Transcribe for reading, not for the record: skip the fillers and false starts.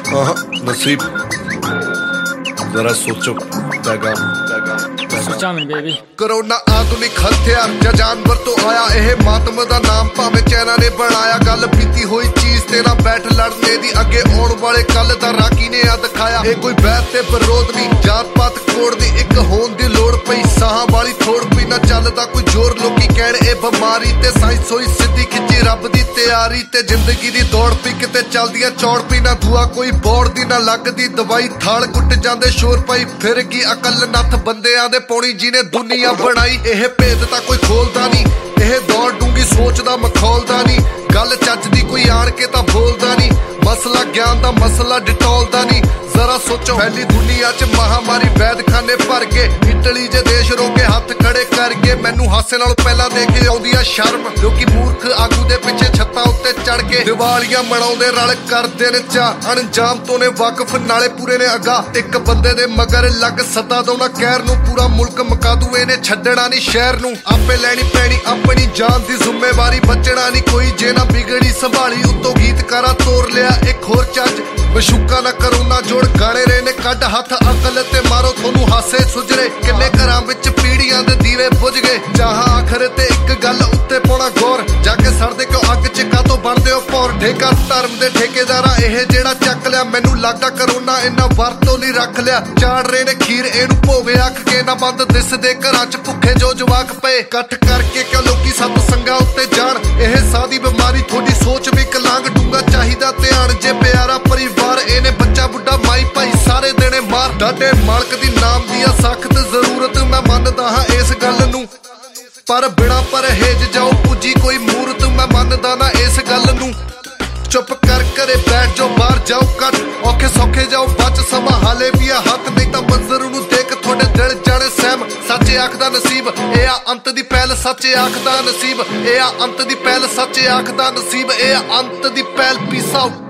नसीब जरा सोचो करोना आधुनिक हथियार या जानवर तो आया यह मातम दा नाम भावें चाइना ने बनाया गल बीती हुई चीज तेरा बैठ लड़ने दी अगे आउण वाले कल दा राकी ने आ दिखाया ये कोई बैत ते विरोध नहीं जात पात कोड़ दी एक होण दी लोड़ पई साहां वाली थोड़ पई ना चलदा कोई जोर लोकी कहण ए बीमारी ते साइंस होई सिद्धी खिच्ची रब दी तैयारी ते जिंदगी दी दौड़ पई किते चलदियां चौड़ पई ना दुआ कोई बौड़ दी ना लगदी दवाई थाल गुੱਟ ਜਾਂਦੇ शोर पई फिर की अकल नथ बंदियां दे पौणी जिने दुनिया बनाई यह भेद तां कोई खोलदा नहीं यह दौड़ डूंगी सोचदा मखौलदा नहीं गल चज दी कोई आण के तां बोलदा नहीं मसला ज्ञान दा मसला डिटोलदा नहीं जरा सोचो फैली दुनिया च महामारी वैदखाने भर के इटली जे देश रोके हथ खड़े करके मैनू हासे नालों पहला देखे आउंदी आ शर्म लोकी मूर्ख आगू दे पिछे छत्तां उत्ते चढ़ के दिवालियां मनाउंदे रल करदे ने चा अणजाम तो ने वाकफ नाले पूरे ने अगा एक बंदे दे मगर लग सदा दो ना कहर नू पूरा मुल्क मका दू इहने छड्डना नहीं शहर नू आपे लैनी पैनी अपनी जान दी जिम्मेवारी बचना नहीं कोई जे ना बिगड़ी संभाली उत्तों गीतकारा तोड़ लिया एक होर चज बशूका ना करो ना जोड़ गाने रे ने कड हथ अकल ते मारो थोनू हासे सुजरे किन्ने घरां विच पीड़ियां दे दीवे बुझ गए जहां आखिर ते एक गल उत्ते पाउणा गौर जाके सड़दे क्यों अग च कातों बनदे हो भौर ठेका धर्म दे ठेकेदारा इह जेड़ा चक लिया मैनू लगदा करोना इन्ना वरतों नहीं रख लिया चाड़ रहे ने खीर इहनू भोवे अख के ना बंद दिसदे घरां च भुखे जो जवाक पे कट करके क्यों लोकी सत संगा उत्ते जाण इह साह दी बीमारी थोड़ी सोच विकलांग डूंगा चाहिदा ध्यान जे प्यारा परिवार इहने बच्चा बुढ़ा माई भाई सारे देने मार डाडे मालक दी नाम दी सख्त जरूरत मैं मनदा हां इस गल नू पर बिना परहेज जाओ पुजी कोई मूरत मैं मनदा ना इस गल नू चुप कर करे बैठ जाओ बाहर जाओ कट औखे सौखे जाओ बच समा हाले भी हथ नहीं तां मंजर नू देख थोड़े दिल जाने सहम सच्चे आखदा नसीब ए आ अंत दी पहल सच्चे आखदा नसीब ए आ अंत दी पहल सच्चे आखदा नसीब ए आ अंत दी पहल पीस आउट